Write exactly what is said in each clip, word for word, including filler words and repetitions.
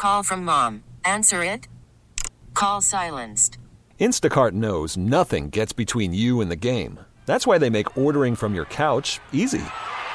call from mom. Answer it. Call silenced. Instacart knows nothing gets between you and the game. That's why they make ordering from your couch easy.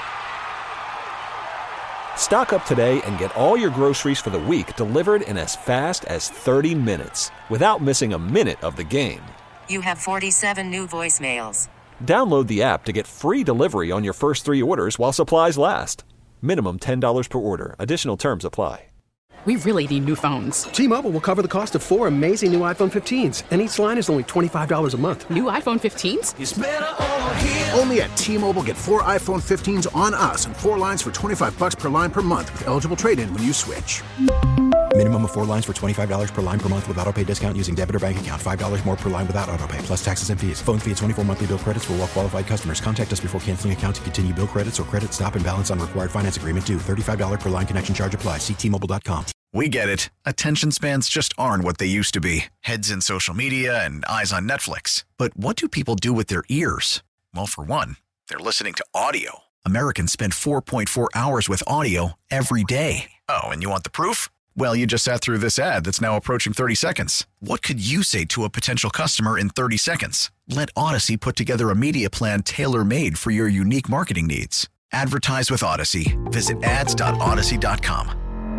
Stock up today and get all your groceries for the week delivered in as fast as thirty minutes without missing a minute of the game. You have forty-seven new voicemails. Download the app to get free delivery on your first three orders while supplies last. Minimum ten dollars per order. Additional terms apply. We really need new phones. T-Mobile will cover the cost of four amazing new iPhone fifteens, and each line is only twenty-five dollars a month. New iPhone fifteens? It's better over here. Only at T-Mobile, get four iPhone fifteens on us and four lines for twenty-five bucks per line per month with eligible trade-in when you switch. Minimum of four lines for twenty-five dollars per line per month with autopay discount using debit or bank account. five dollars more per line without autopay, plus taxes and fees. Phone fee at twenty-four monthly bill credits for well-qualified customers. Contact us before canceling account to continue bill credits or credit stop and balance on required finance agreement due. thirty-five dollars per line connection charge applies. See T Mobile dot com. We get it. Attention spans just aren't what they used to be. Heads in social media and eyes on Netflix. But what do people do with their ears? Well, for one, they're listening to audio. Americans spend four point four hours with audio every day. Oh, and you want the proof? Well, you just sat through this ad that's now approaching thirty seconds. What could you say to a potential customer in thirty seconds? Let Odyssey put together a media plan tailor-made for your unique marketing needs. Advertise with Odyssey. Visit ads dot odyssey dot com.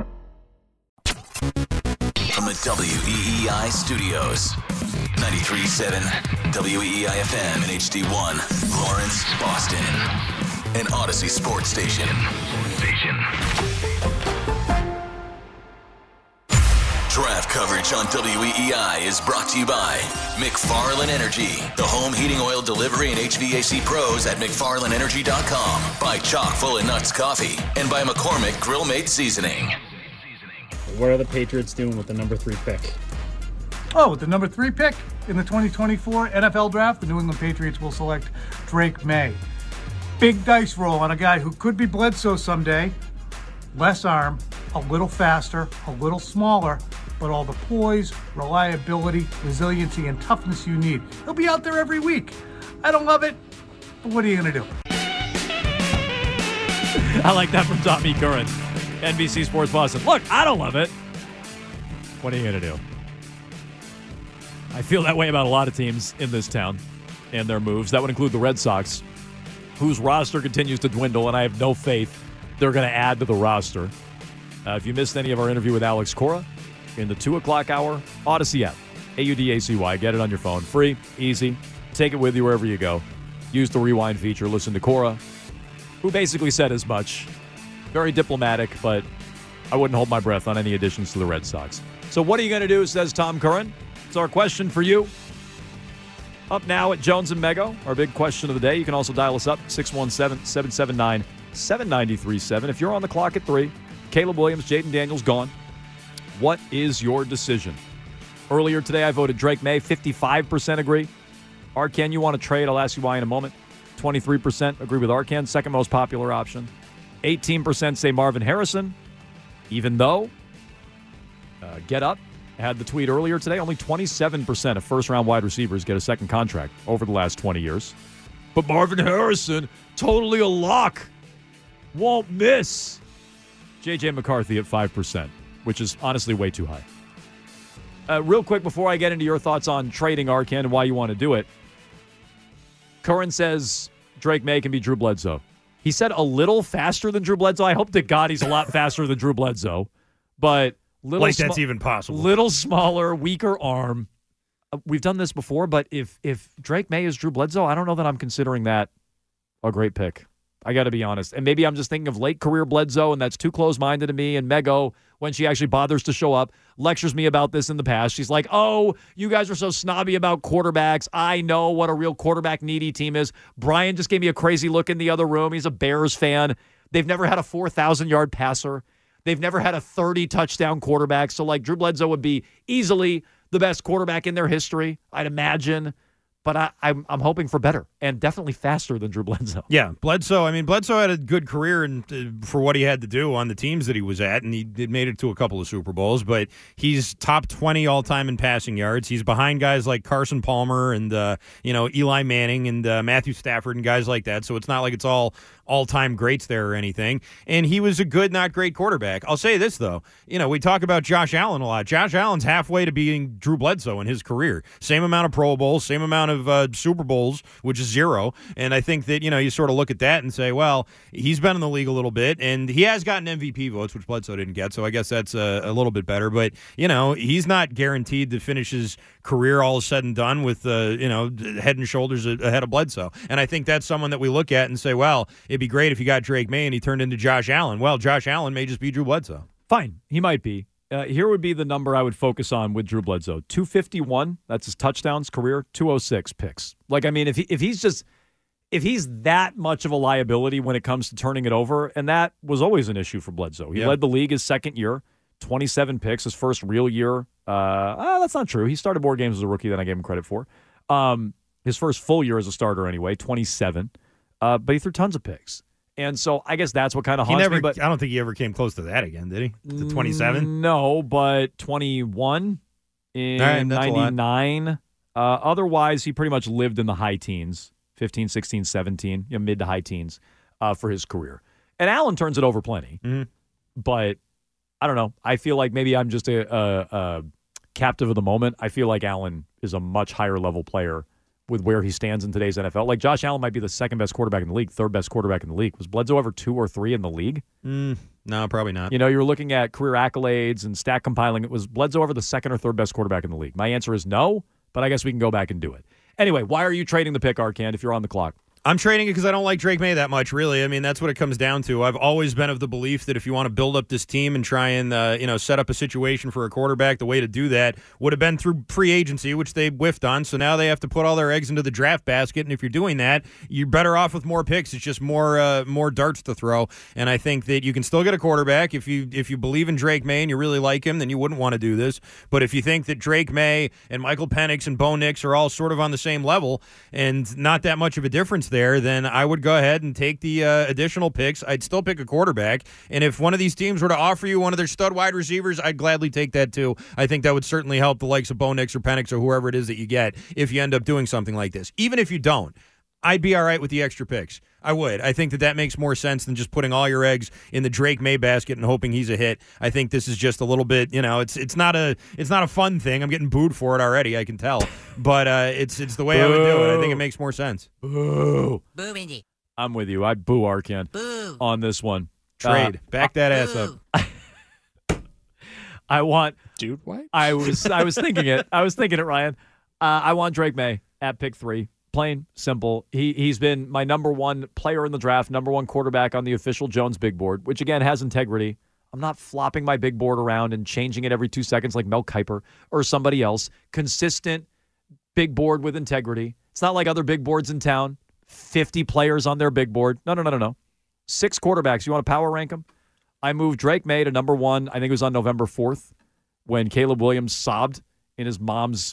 From the W E E I studios, ninety-three point seven W E E I F M and H D one, Lawrence, Boston. An Odyssey sports station. Station. Draft coverage on W E E I is brought to you by McFarland Energy, the home heating oil delivery and H V A C pros at McFarland Energy dot com, by Chock full of Nuts Coffee, and by McCormick Grill Made Seasoning. What are the Patriots doing with the number three pick? Oh, with the number three pick in the twenty twenty-four N F L Draft, the New England Patriots will select Drake May. Big dice roll on a guy who could be Bledsoe someday. Less arm, a little faster, a little smaller, but all the poise, reliability, resiliency, and toughness you need. He'll be out there every week. I don't love it, but what are you going to do? I like that from Tommy Curran, N B C Sports Boston. Look, I don't love it. What are you going to do? I feel that way about a lot of teams in this town and their moves. That would include the Red Sox, whose roster continues to dwindle, and I have no faith they're going to add to the roster. Uh, if you missed any of our interview with Alex Cora in the two o'clock hour, Odyssey app, A U D A C Y. Get it on your phone. Free, easy. Take it with you wherever you go. Use the rewind feature. Listen to Cora, who basically said as much. Very diplomatic, but I wouldn't hold my breath on any additions to the Red Sox. So what are you going to do, says Tom Curran? It's our question for you. Up now at Jones and Mego, our big question of the day. You can also dial us up, six one seven, seven seven nine, seven nine three seven. If you're on the clock at three, Caleb Williams, Jaden Daniels gone. What is your decision? Earlier today, I voted Drake May. fifty-five percent agree. Arcan, you want to trade? I'll ask you why in a moment. twenty-three percent agree with Arcan, second most popular option. eighteen percent say Marvin Harrison, even though uh, Get Up had the tweet earlier today. Only twenty-seven percent of first-round wide receivers get a second contract over the last twenty years. But Marvin Harrison, totally a lock. Won't miss. J J McCarthy at five percent, which is honestly way too high. Uh, real quick, before I get into your thoughts on trading Arcan and why you want to do it, Curran says Drake May can be Drew Bledsoe. He said a little faster than Drew Bledsoe. I hope to God he's a lot faster than Drew Bledsoe. But little like that's sm- even possible. Little smaller, weaker arm. Uh, we've done this before, but if if Drake May is Drew Bledsoe, I don't know that I'm considering that a great pick. I got to be honest. And maybe I'm just thinking of late career Bledsoe, and that's too close-minded to me. And Mego, when she actually bothers to show up, lectures me about this in the past. She's like, oh, you guys are so snobby about quarterbacks. I know what a real quarterback-needy team is. Brian just gave me a crazy look in the other room. He's a Bears fan. They've never had a four thousand yard passer. They've never had a thirty-touchdown quarterback. So, like, Drew Bledsoe would be easily the best quarterback in their history, I'd imagine. But I, I'm I'm hoping for better and definitely faster than Drew Bledsoe. Yeah, Bledsoe. I mean, Bledsoe had a good career and uh, for what he had to do on the teams that he was at, and he did made it to a couple of Super Bowls. But he's top twenty all time in passing yards. He's behind guys like Carson Palmer and uh, you know Eli Manning and uh, Matthew Stafford and guys like that. So it's not like it's all all-time greats there or anything, and he was a good, not great quarterback. I'll say this, though. You know, we talk about Josh Allen a lot. Josh Allen's halfway to being Drew Bledsoe in his career. Same amount of Pro Bowls, same amount of uh, Super Bowls, which is zero. And I think that, you know, you sort of look at that and say, well, he's been in the league a little bit, and he has gotten M V P votes, which Bledsoe didn't get, so I guess that's a, a little bit better. But, you know, he's not guaranteed to finish his career all said and done with, uh, you know, head and shoulders ahead of Bledsoe. And I think that's someone that we look at and say, well, it'd be great if you got Drake May and he turned into Josh Allen. Well, Josh Allen may just be Drew Bledsoe. Fine, he might be. Uh, here would be the number I would focus on with Drew Bledsoe. two fifty-one, that's his touchdowns career, two oh six picks. Like, I mean, if he, if he's just if he's that much of a liability when it comes to turning it over, and that was always an issue for Bledsoe. He yeah. led the league his second year, twenty-seven picks, his first real year. Uh, oh, that's not true. He started more games as a rookie than I gave him credit for. Um, his first full year as a starter anyway, twenty-seven. Uh, but he threw tons of picks. And so I guess that's what kind of haunts he never, me. But I don't think he ever came close to that again, did he? To twenty-seven? No, but twenty-one in right, ninety-nine. Uh, otherwise, he pretty much lived in the high teens, fifteen, sixteen, seventeen, you know, mid to high teens uh, for his career. And Allen turns it over plenty. Mm-hmm. But I don't know. I feel like maybe I'm just a, a, a captive of the moment. I feel like Allen is a much higher level player with where he stands in today's N F L. Like, Josh Allen might be the second best quarterback in the league, third best quarterback in the league. Was Bledsoe ever two or three in the league? Mm, no, probably not. You know, you're looking at career accolades and stat compiling. It was Bledsoe ever the second or third best quarterback in the league? My answer is no, but I guess we can go back and do it. Anyway, why are you trading the pick, Arcand, if you're on the clock? I'm trading it because I don't like Drake May that much, really. I mean, that's what it comes down to. I've always been of the belief that if you want to build up this team and try and, uh, you know, set up a situation for a quarterback, the way to do that would have been through free agency, which they whiffed on. So now they have to put all their eggs into the draft basket. And if you're doing that, you're better off with more picks. It's just more uh, more darts to throw. And I think that you can still get a quarterback. If you if you believe in Drake May and you really like him, then you wouldn't want to do this. But if you think that Drake May and Michael Penix and Bo Nix are all sort of on the same level and not that much of a difference there, then I would go ahead and take the uh, additional picks. I'd still pick a quarterback. And if one of these teams were to offer you one of their stud wide receivers, I'd gladly take that too. I think that would certainly help the likes of Bo Nix or Penix or whoever it is that you get if you end up doing something like this. Even if you don't, I'd be all right with the extra picks. I would. I think that that makes more sense than just putting all your eggs in the Drake May basket and hoping he's a hit. I think this is just a little bit, you know, it's it's not a it's not a fun thing. I'm getting booed for it already, I can tell. But uh, it's it's the way Boo. I would do it. I think it makes more sense. Boo. Boo, Mindy. I'm with you. I boo Arcand boo. on this one. Trade. Uh, Back that ass boo. up. I want Dude, what? I was I was thinking it. I was thinking it, Ryan. Uh, I want Drake May at pick three. Plain, simple. He, he's been my number one player in the draft, number one quarterback on the official Jones big board, which, again, has integrity. I'm not flopping my big board around and changing it every two seconds like Mel Kiper or somebody else. Consistent big board with integrity. It's not like other big boards in town. fifty players on their big board. No, no, no, no, no. Six quarterbacks. You want to power rank them? I moved Drake May to number one. I think it was on November fourth when Caleb Williams sobbed in his mom's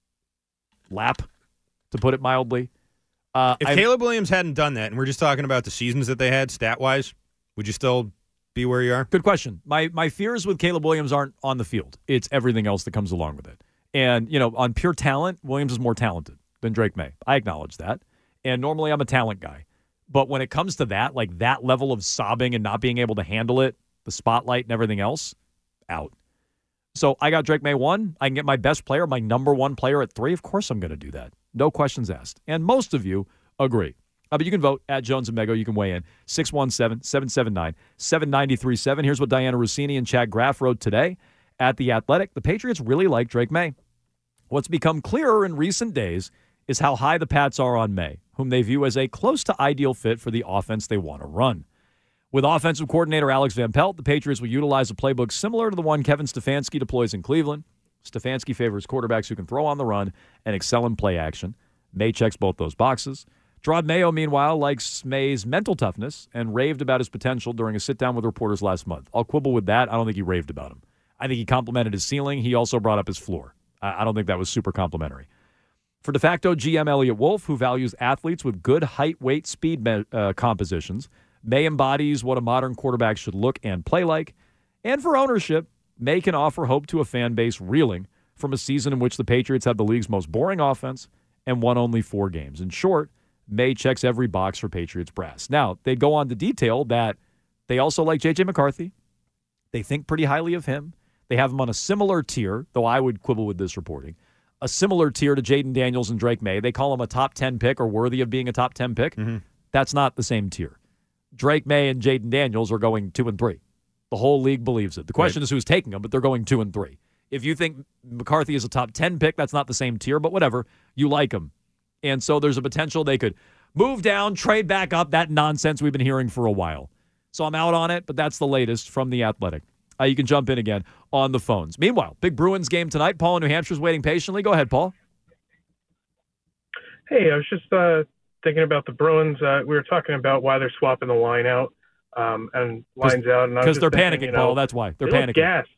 lap, to put it mildly. Uh, if I, Caleb Williams hadn't done that, and we're just talking about the seasons that they had stat-wise, would you still be where you are? Good question. My my fears with Caleb Williams aren't on the field. It's everything else that comes along with it. And, you know, on pure talent, Williams is more talented than Drake May. I acknowledge that. And normally I'm a talent guy. But when it comes to that, like that level of sobbing and not being able to handle it, the spotlight and everything else, out. So I got Drake May one. I can get my best player, my number one player at three. Of course I'm going to do that. No questions asked. And most of you agree. Uh, but you can vote at Jones and Mego. You can weigh in. six one seven, seven seven nine, seven nine three seven. Here's what Diana Rossini and Chad Graff wrote today at The Athletic. The Patriots really like Drake May. What's become clearer in recent days is how high the Pats are on May, whom they view as a close to ideal fit for the offense they want to run. With offensive coordinator Alex Van Pelt, the Patriots will utilize a playbook similar to the one Kevin Stefanski deploys in Cleveland. Stefanski favors quarterbacks who can throw on the run and excel in play action. May checks both those boxes. Gerard Mayo, meanwhile, likes May's mental toughness and raved about his potential during a sit-down with reporters last month. I'll quibble with that. I don't think he raved about him. I think he complimented his ceiling. He also brought up his floor. I don't think that was super complimentary. For de facto G M Elliott Wolf, who values athletes with good height, weight, speed me- uh, compositions, May embodies what a modern quarterback should look and play like. And for ownership, May can offer hope to a fan base reeling from a season in which the Patriots had the league's most boring offense and won only four games. In short, May checks every box for Patriots brass. Now, they go on to detail that they also like J J. McCarthy. They think pretty highly of him. They have him on a similar tier, though I would quibble with this reporting, a similar tier to Jaden Daniels and Drake May. They call him a top ten pick or worthy of being a top ten pick. Mm-hmm. That's not the same tier. Drake May and Jaden Daniels are going two and three. The whole league believes it. The question right. is who's taking them, but they're going two and three. If you think McCarthy is a top ten pick, that's not the same tier, but whatever. You like him. And so there's a potential they could move down, trade back up, that nonsense we've been hearing for a while. So I'm out on it, but that's the latest from The Athletic. Uh, you can jump in again on the phones. Meanwhile, big Bruins game tonight. Paul in New Hampshire is waiting patiently. Go ahead, Paul. Hey, I was just uh, thinking about the Bruins. Uh, we were talking about why they're swapping the line out um, and lines out. Because they're thinking, panicking, you know, Paul. That's why. They're they panicking. Look gassed.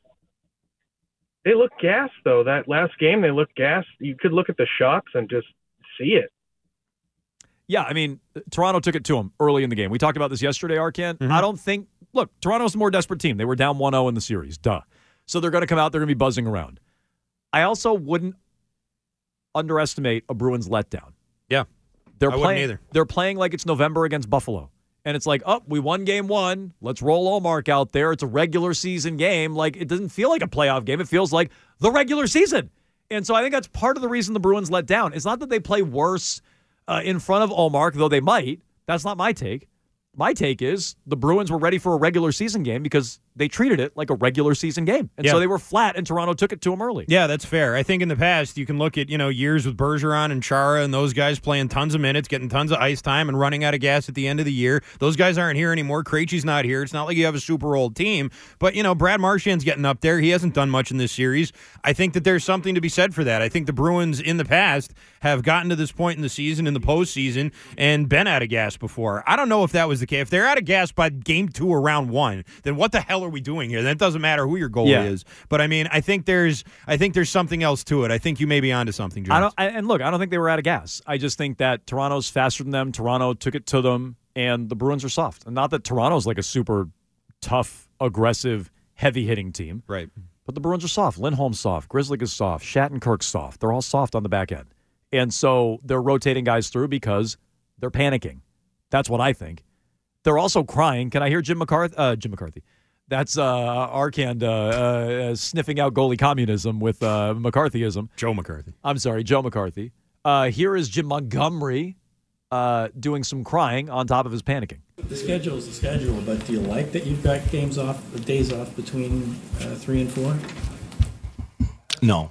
They look gassed, though. That last game, they looked gassed. You could look at the shots and just see it. Yeah, I mean, Toronto took it to them early in the game. We talked about this yesterday, Arcan. Mm-hmm. I don't think – look, Toronto's a more desperate team. They were down one oh in the series. Duh. So they're going to come out. They're going to be buzzing around. I also wouldn't underestimate a Bruins letdown. Yeah, they're I playing, wouldn't either. They're playing like it's November against Buffalo. And it's like, oh, we won game one. Let's roll Allmark out there. It's a regular season game. Like, it doesn't feel like a playoff game. It feels like the regular season. And so I think that's part of the reason the Bruins let down. It's not that they play worse uh, in front of Allmark, though they might. That's not my take. My take is the Bruins were ready for a regular season game because they treated it like a regular season game. And yeah. so they were flat, and Toronto took it to them early. Yeah, that's fair. I think in the past, you can look at, you know, years with Bergeron and Chara and those guys playing tons of minutes, getting tons of ice time, and running out of gas at the end of the year. Those guys aren't here anymore. Krejci's not here. It's not like you have a super old team. But, you know, Brad Marchand's getting up there. He hasn't done much in this series. I think that there's something to be said for that. I think the Bruins in the past have gotten to this point in the season, in the postseason, and been out of gas before. I don't know if that was the case. If they're out of gas by game two or round one, then what the hell are we doing here? Then it doesn't matter who your goalie yeah. is. But I mean, I think there's, I think there's something else to it. I think you may be onto something, Jones. I don't, I, and look, I don't think they were out of gas. I just think that Toronto's faster than them. Toronto took it to them, and the Bruins are soft. And not that Toronto's like a super tough, aggressive, heavy-hitting team. Right. But the Bruins are soft. Lindholm's soft. Grizzly is soft. Shattenkirk's soft. They're all soft on the back end. And so they're rotating guys through because they're panicking. That's what I think. They're also crying. Can I hear Jim McCarthy? Uh, Jim McCarthy. That's uh, Arcand uh, uh, sniffing out goalie communism with uh, McCarthyism. Joe McCarthy. I'm sorry, Joe McCarthy. Uh, here is Jim Montgomery uh, doing some crying on top of his panicking. The schedule is the schedule, but do you like that you've got games off, days off between uh, three and four? No.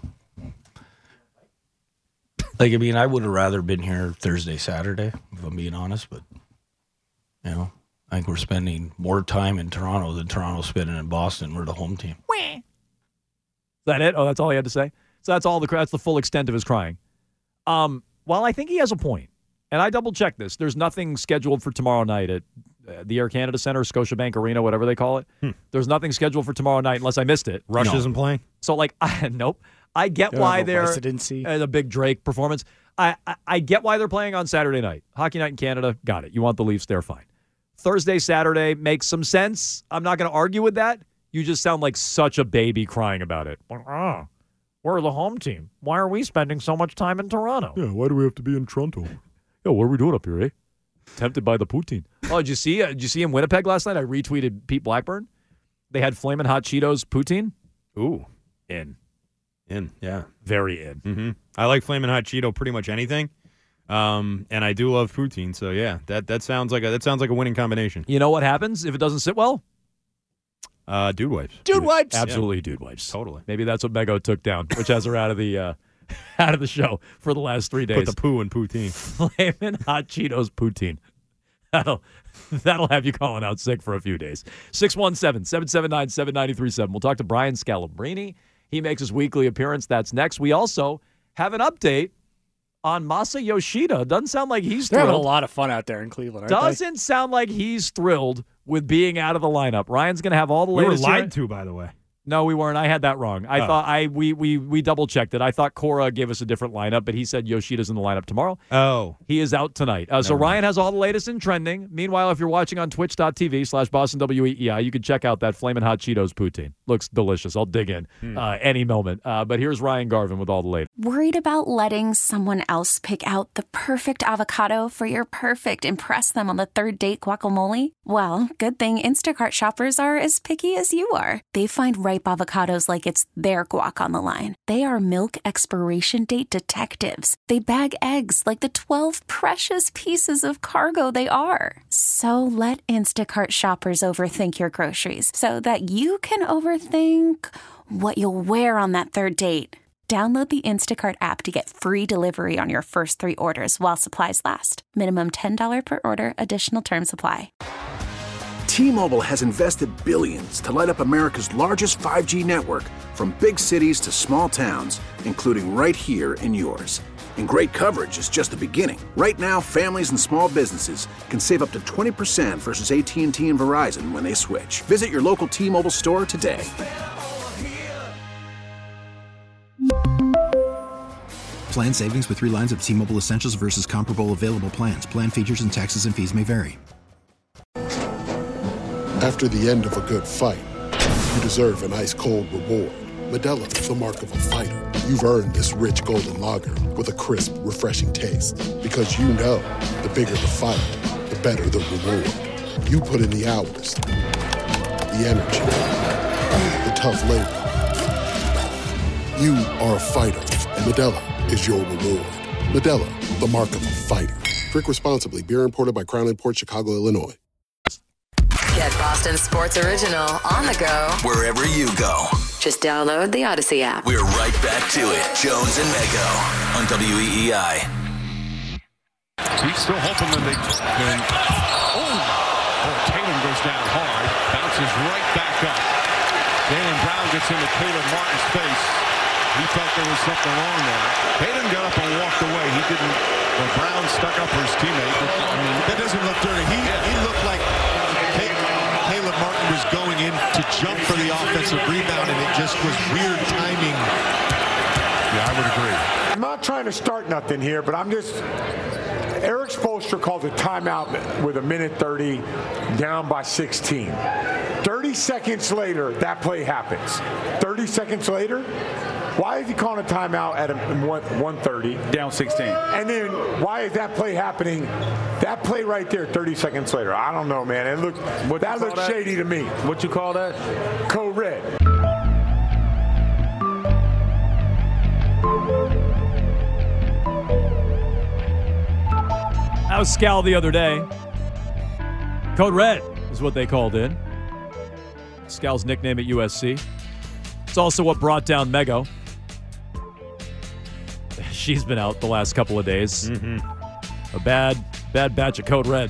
Like, I mean, I would have rather been here Thursday, Saturday, if I'm being honest, but, you know, I think we're spending more time in Toronto than Toronto's spending in Boston. We're the home team. Is that it? Oh, that's all he had to say? So that's all the that's the full extent of his crying. Um, well, I think he has a point, and I double-checked this. There's nothing scheduled for tomorrow night at uh, the Air Canada Centre, Scotiabank Arena, whatever they call it. Hmm. There's nothing scheduled for tomorrow night unless I missed it. Rush no. isn't playing? So, like, I, nope. I get Don't why have a they're residency. uh, a big Drake performance. I, I I get why they're playing on Saturday night. Hockey night in Canada, got it. You want the Leafs, they're fine. Thursday, Saturday makes some sense. I'm not going to argue with that. You just sound like such a baby crying about it. Oh, we're the home team. Why are we spending so much time in Toronto? Yeah, why do we have to be in Toronto? Yo, what are we doing up here, eh? Tempted by the poutine. Oh, did you see? Uh, did you see in Winnipeg last night? I retweeted Pete Blackburn. They had Flamin' Hot Cheetos poutine. Ooh, in. In, yeah. Very in. Mm-hmm. I like Flamin' Hot Cheeto pretty much anything, um, and I do love poutine. So yeah, that that sounds like a that sounds like a winning combination. You know what happens if it doesn't sit well? Uh, dude wipes. Dude wipes. Absolutely, yeah. dude wipes. Totally. Maybe that's what Mego took down, which has her out of the uh, out of the show for the last three days. Put the poo in poutine. Flamin' Hot Cheetos poutine. That'll that'll have you calling out sick for a few days. six one seven, seven seven nine, seven nine three seven. We'll talk to Brian Scalabrine. He makes his weekly appearance. That's next. We also have an update on Masa Yoshida. Doesn't sound like he's They're thrilled. having a lot of fun out there in Cleveland, aren't Doesn't they? sound like he's thrilled with being out of the lineup. Ryan's going to have all the We were latest. lied here. to, by the way. No, we weren't. I had that wrong. I Oh. thought I we we we double checked it. I thought Cora gave us a different lineup, but he said Yoshida's in the lineup tomorrow. Oh. He is out tonight. Uh, so Never mind. Ryan has all the latest in trending. Meanwhile, if you're watching on twitch.tv slash Boston W E E I, you can check out that Flamin' Hot Cheetos poutine. Looks delicious. I'll dig in Hmm. uh, any moment. Uh, but here's Ryan Garvin with all the latest. Worried about letting someone else pick out the perfect avocado for your perfect impress them on the third date guacamole? Well, good thing Instacart shoppers are as picky as you are. They find ripe avocados like it's their guac on the line. They are milk expiration date detectives. They bag eggs like the twelve precious pieces of cargo they are. So let Instacart shoppers overthink your groceries so that you can overthink what you'll wear on that third date. Download the Instacart app to get free delivery on your first three orders while supplies last. Minimum ten dollars per order. Additional terms apply. T-Mobile has invested billions to light up America's largest five G network, from big cities to small towns, including right here in yours. And great coverage is just the beginning. Right now, families and small businesses can save up to twenty percent versus A T and T and Verizon when they switch. Visit your local T-Mobile store today. Plan savings with three lines of T-Mobile Essentials versus comparable available plans. Plan features and taxes and fees may vary. After the end of a good fight, you deserve an ice-cold reward. Modelo is the mark of a fighter. You've earned this rich golden lager with a crisp, refreshing taste. Because you know, the bigger the fight, the better the reward. You put in the hours, the energy, the tough labor. You are a fighter, and Modelo is your reward. Modelo, the mark of a fighter. Drink responsibly. Beer imported by Crown Imports, Chicago, Illinois. Get Boston Sports Original on the go wherever you go. Just download the Odyssey app. We're right back to it. Jones and Mego on W E E I. He's still hoping that they can. Oh, oh, Tatum goes down hard, bounces right back up. Jaylen Brown gets into Caleb Martin's face. He felt there was something wrong there. Tatum got up and walked away. He didn't. Well, Brown stuck up for his teammate. But, I mean, that doesn't look dirty. He yeah. he looked like Caleb Martin was going in to jump for the offensive rebound, and it just was weird timing. Yeah, I would agree. I'm not trying to start nothing here, but I'm just. Eric Spoelstra called a timeout with a minute thirty, down by sixteen. thirty seconds later, that play happens. thirty seconds later, why is he calling a timeout at one thirty? Down sixteen. And then why is that play happening? That play right there, thirty seconds later. I don't know, man. It looked, what that looked that? shady to me. What you call that? Code red. That was Scal the other day. Code red is what they called in. Scal's nickname at U S C. It's also what brought down Mego. She's been out the last couple of days. Mm-hmm. A bad, bad batch of Code Red.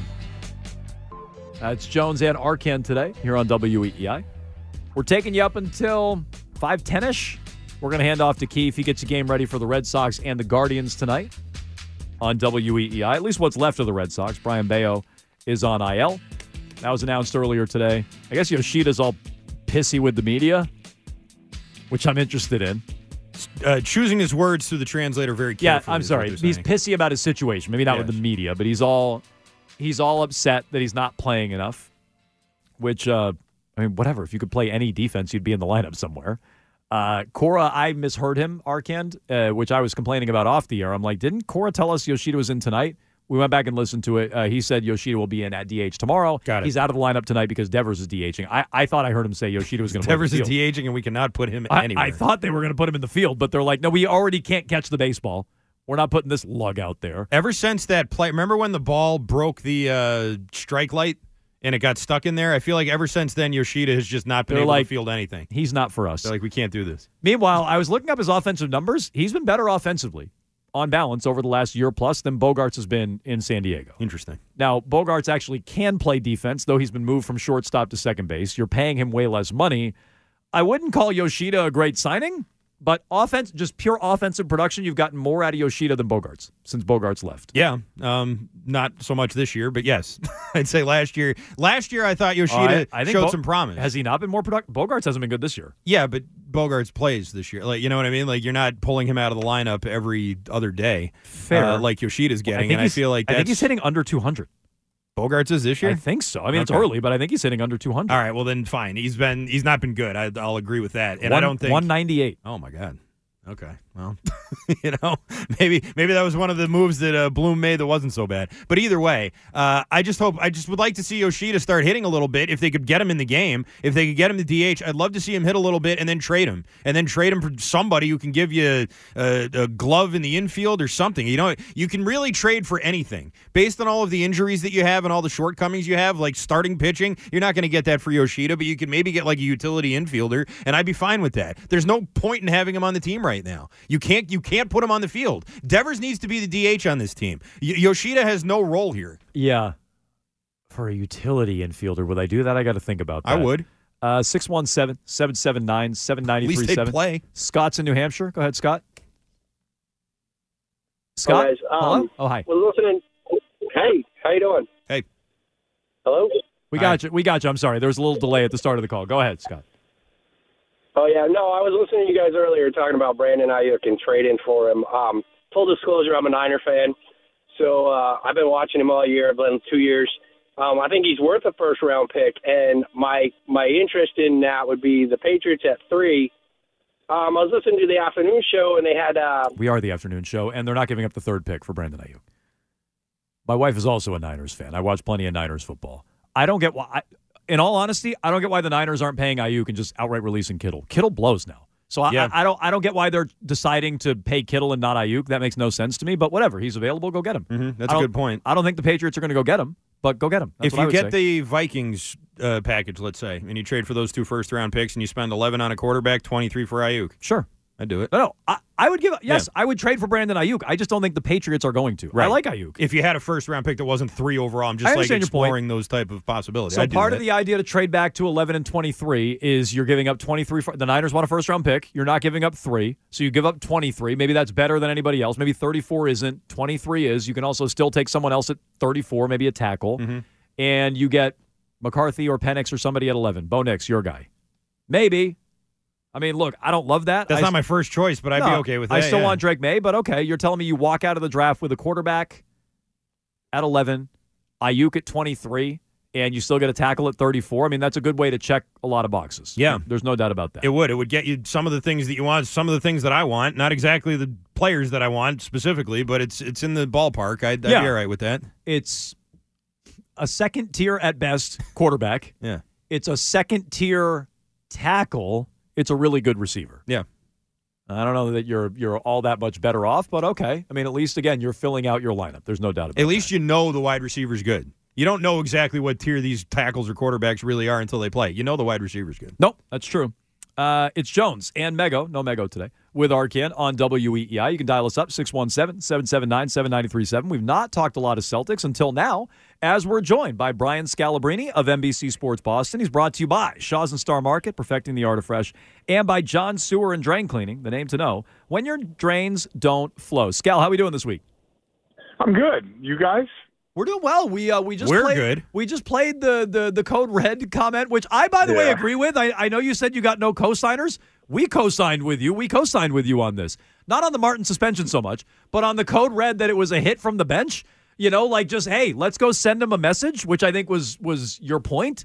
Uh, it's Jones and Arcand today here on W E E I. We're taking you up until five ten-ish. We're going to hand off to Keith. He gets the game ready for the Red Sox and the Guardians tonight on W E E I. At least what's left of the Red Sox. Brian Bayo is on I L. That was announced earlier today. I guess Yoshida's all pissy with the media, which I'm interested in. Uh, choosing his words through the translator very carefully. Yeah, I'm sorry. He's pissy about his situation. Maybe not yes. with the media, but he's all he's all upset that he's not playing enough. Which, uh, I mean, whatever. If you could play any defense, you'd be in the lineup somewhere. Uh, Cora, I misheard him, Arcand, uh, which I was complaining about off the air. I'm like, didn't Cora tell us Yoshida was in tonight? We went back and listened to it. Uh, he said Yoshida will be in at D H tomorrow. Got it. He's out of the lineup tonight because Devers is DHing. I, I thought I heard him say Yoshida was going to play Devers the field. is DHing, and we cannot put him I, anywhere. I thought they were going to put him in the field, but they're like, no, we already can't catch the baseball. We're not putting this lug out there. Ever since that play, remember when the ball broke the uh, strike light and it got stuck in there? I feel like ever since then, Yoshida has just not been they're able like, to field anything. He's not for us. They're like, we can't do this. Meanwhile, I was looking up his offensive numbers. He's been better offensively, on balance, over the last year plus than Bogarts has been in San Diego. Interesting. Now, Bogarts actually can play defense, though he's been moved from shortstop to second base. You're paying him way less money. I wouldn't call Yoshida a great signing, but offense, just pure offensive production, you've gotten more out of Yoshida than Bogarts since Bogarts left. Yeah, um, not so much this year, but yes. I'd say last year. Last year, I thought Yoshida uh, I, I think showed Bo- some promise. Has he not been more productive? Bogarts hasn't been good this year. Yeah, but Bogarts plays this year. Like, you know what I mean? Like, you're not pulling him out of the lineup every other day. Fair. Uh, like Yoshida's getting, well, I and I feel like that's... I think he's hitting under two hundred. Bogarts is this year? I think so. I mean, okay. It's early, but I think he's hitting under two hundred. All right, well then fine. He's been he's not been good. I, I'll agree with that. And One, I don't think one ninety-eight. Oh my God. Okay. Well, you know, maybe maybe that was one of the moves that uh, Bloom made that wasn't so bad. But either way, uh, I just hope I just would like to see Yoshida start hitting a little bit. If they could get him in the game, if they could get him to D H, I'd love to see him hit a little bit and then trade him, and then trade him for somebody who can give you a, a glove in the infield or something. You know, you can really trade for anything based on all of the injuries that you have and all the shortcomings you have, like starting pitching. You're not going to get that for Yoshida, but you can maybe get like a utility infielder, and I'd be fine with that. There's no point in having him on the team right now. You can't you can't put him on the field. Devers needs to be the D H on this team. Y- Yoshida has no role here. Yeah. For a utility infielder, would I do that? I got to think about that. I would. Uh, six one seven, seven seven nine, seven nine three seven. At least they'd play. Scott's in New Hampshire. Go ahead, Scott. Scott? Hey guys, um, Hello? Oh, hi. Was listening. Hey, how you doing? Hey. Hello? We got you. We got you. I'm sorry. There was a little delay at the start of the call. Go ahead, Scott. Oh, yeah. No, I was listening to you guys earlier talking about Brandon Ayuk and trading for him. Um, full disclosure, I'm a Niner fan, so uh, I've been watching him all year. I've been two years. Um, I think he's worth a first-round pick, and my my interest in that would be the Patriots at three. Um, I was listening to the afternoon show, and they had uh, We are the afternoon show, and they're not giving up the third pick for Brandon Ayuk. My wife is also a Niners fan. I watch plenty of Niners football. I don't get why. I, in all honesty, I don't get why the Niners aren't paying Ayuk and just outright releasing Kittle. Kittle blows now, so I, Yeah. I, I don't. I don't get why they're deciding to pay Kittle and not Ayuk. That makes no sense to me. But whatever, he's available. Go get him. Mm-hmm. That's I a don't- good point. I don't think the Patriots are going to go get him, but go get him. That's If what I you would get say. the Vikings uh, package, let's say, and you trade for those two first-round picks and you spend eleven on a quarterback, twenty-three for Ayuk. Sure. I'd do it. No, no, I, I would give. Yes, I would trade for Brandon Ayuk. I just don't think the Patriots are going to. I like Ayuk. If you had a first-round pick that wasn't three overall, I'm I just like understand your point. exploring those type of possibilities. So I'd do part that. of the idea to trade back to eleven and twenty-three is you're giving up twenty-three. For, the Niners want a first round pick. You're not giving up three, so you give up twenty-three. Maybe that's better than anybody else. Maybe thirty-four isn't. twenty-three is. You can also still take someone else at thirty-four, maybe a tackle, Mm-hmm. and you get McCarthy or Penix or somebody at eleven. Bo Nix, your guy. Maybe. I mean, look, I don't love that. That's I, not my first choice, but I'd be No, okay with that. I still yeah. want Drake May, but okay. You're telling me you walk out of the draft with a quarterback at eleven, Ayuk at twenty-three, and you still get a tackle at thirty-four. I mean, that's a good way to check a lot of boxes. Yeah. There's no doubt about that. It would. It would get you some of the things that you want, some of the things that I want. Not exactly the players that I want specifically, but it's it's in the ballpark. I'd, I'd Yeah. be all right with that. It's a second tier at best quarterback. Yeah. It's a second tier tackle. It's a really good receiver. Yeah. I don't know that you're you're all that much better off, but okay. I mean, at least, again, you're filling out your lineup. There's no doubt about it. At least you know the wide receiver's good. You don't know exactly what tier these tackles or quarterbacks really are until they play. You know the wide receiver's good. Nope, that's true. Uh, it's Jones and Mego, no Mego today, with Arcan on W E E I. You can dial us up, six one seven, seven seven nine, seven nine three seven. We've not talked a lot of Celtics until now, as we're joined by Brian Scalabrine of N B C Sports Boston. He's brought to you by Shaw's and Star Market, perfecting the art of fresh, and by John Sewer and Drain Cleaning, the name to know when your drains don't flow. Scal, how we doing this week? I'm good. You guys? We're doing well. We uh, we just We're played, good. We just played the the the code red comment, which I, by the way, Yeah. agree with. I, I know you said you got no co-signers. We co-signed with you. We co-signed with you on this. Not on the Martin suspension so much, but on the code red that it was a hit from the bench. You know, like just, hey, let's go send him a message, which I think was was your point.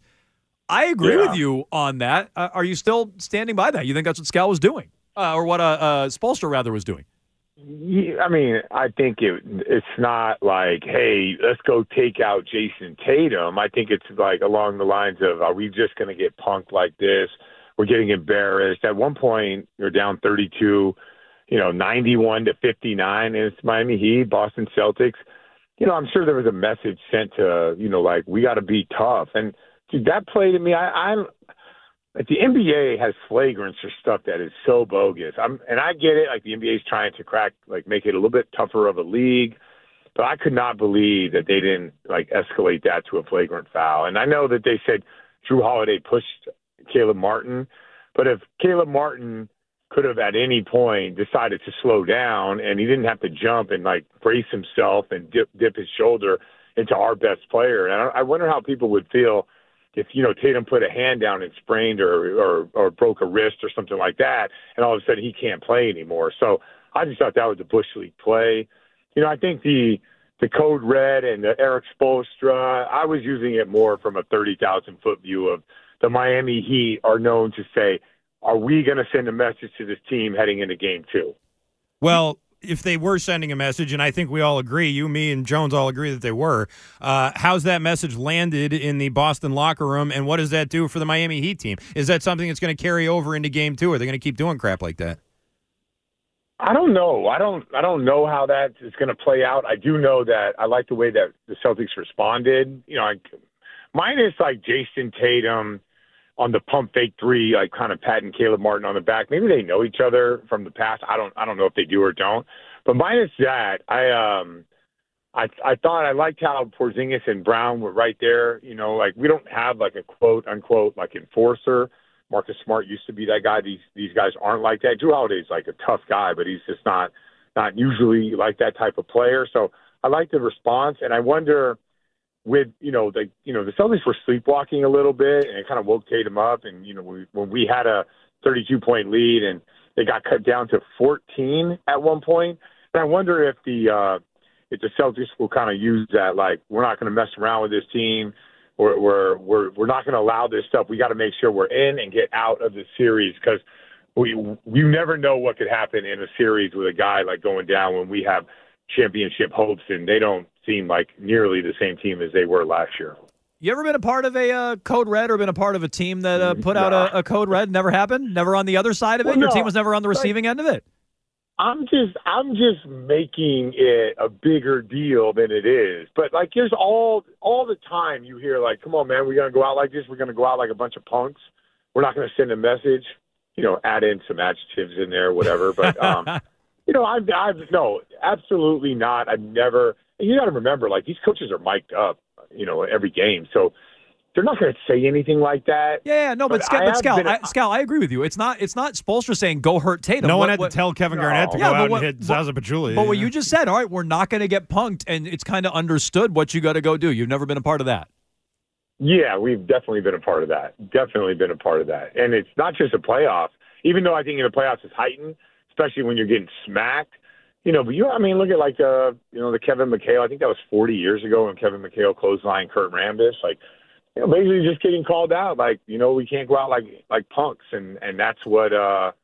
I agree Yeah. with you on that. Uh, are you still standing by that? You think that's what Scal was doing? Uh, or what uh, uh, Spoelstra, rather, was doing? Yeah, I mean, I think it it's not like, hey, let's go take out Jason Tatum. I think it's like along the lines of, are we just going to get punked like this? We're getting embarrassed. At one point, you're down thirty-two, you know, ninety-one to fifty-nine, and it's Miami Heat, Boston Celtics. You know, I'm sure there was a message sent to, you know, like, we got to be tough. And dude, that play to me, I, I'm like, the N B A has flagrants for stuff that is so bogus. I'm, and I get it. Like, the N B A is trying to crack, like, make it a little bit tougher of a league. But I could not believe that they didn't, like, escalate that to a flagrant foul. And I know that they said Drew Holiday pushed Caleb Martin. But if Caleb Martin could have at any point decided to slow down and he didn't have to jump and, like, brace himself and dip, dip his shoulder into our best player. And I, I wonder how people would feel if, you know, Tatum put a hand down and sprained or, or or broke a wrist or something like that, and all of a sudden he can't play anymore. So I just thought that was a Bush League play. You know, I think the the code red and the Eric Spoelstra, I was using it more from a thirty thousand foot view of the Miami Heat are known to say, are we going to send a message to this team heading into game two? Well, if they were sending a message, and I think we all agree, you, me, and Jones all agree that they were, uh, how's that message landed in the Boston locker room, and what does that do for the Miami Heat team? Is that something that's going to carry over into game two? Are they going to keep doing crap like that? I don't know. I don't I don't know how that is going to play out. I do know that I like the way that the Celtics responded. You know, I, minus like Jason Tatum on the pump fake three, like kind of patting Caleb Martin on the back. Maybe they know each other from the past. I don't I don't know if they do or don't. But minus that, I um I I thought I liked how Porzingis and Brown were right there. You know, like we don't have like a quote unquote like enforcer. Marcus Smart used to be that guy. These these guys aren't like that. Jrue Holiday's like a tough guy, but he's just not not usually like that type of player. So I like the response, and I wonder with you know the you know the Celtics were sleepwalking a little bit, and it kind of woke Tatum up. And you know we, when we had a thirty-two point lead, and they got cut down to fourteen at one point, and I wonder if the uh, if the Celtics will kind of use that, like we're not going to mess around with this team. We're we're we're, we're not going to allow this stuff. We got to make sure we're in and get out of the series because we you never know what could happen in a series with a guy like going down when we have championship hopes, and they don't seem like nearly the same team as they were last year. You ever been a part of a uh, code red or been a part of a team that uh, put out a, a code red? Never happened? Never on the other side of it? Well, Your no, team was never on the receiving like, end of it? I'm just I'm just making it a bigger deal than it is. But like there's all all the time you hear like, come on man, we're gonna go out like this, we're gonna go out like a bunch of punks. We're not gonna send a message, you know, add in some adjectives in there, whatever. But um you know, I've I've no, absolutely not. I've never and you gotta remember, like these coaches are mic'd up, you know, every game. So they're not going to say anything like that. Yeah, yeah no, but, but, Scal, but Scal, been, I, Scal, I agree with you. It's not it's not Spoelstra saying go hurt Tatum. No what, one had what, to tell Kevin no. Garnett to yeah, go out what, and hit Zaza Pachulia. But what you just said, all right, we're not going to get punked, and it's kind of understood what you got to go do. You've never been a part of that. Yeah, we've definitely been a part of that. Definitely been a part of that. And it's not just a playoff, even though I think in the playoffs it's heightened, especially when you're getting smacked. You know, but you, I mean, look at like, uh, you know, the Kevin McHale. I think that was forty years ago when Kevin McHale clotheslined Kurt Rambis. Like, you know, basically just getting called out. Like, you know, we can't go out like like punks, and and that's what uh,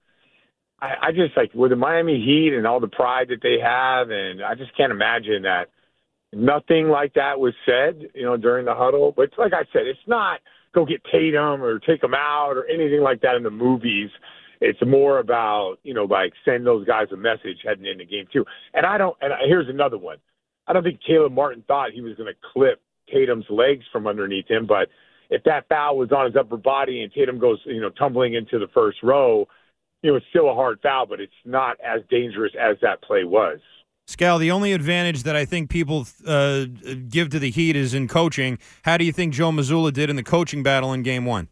I, I just like with the Miami Heat and all the pride that they have, and I just can't imagine that nothing like that was said, you know, during the huddle. But like I said, it's not go get Tatum or take them out or anything like that in the movies. It's more about, you know, like send those guys a message heading into game two. And I don't, and here's another one. I don't think Caleb Martin thought he was going to clip Tatum's legs from underneath him, but if that foul was on his upper body and Tatum goes, you know, tumbling into the first row, you know, it's still a hard foul, but it's not as dangerous as that play was. Scal, the only advantage that I think people uh, give to the Heat is in coaching. How do you think Joe Mazzulla did in the coaching battle in game one?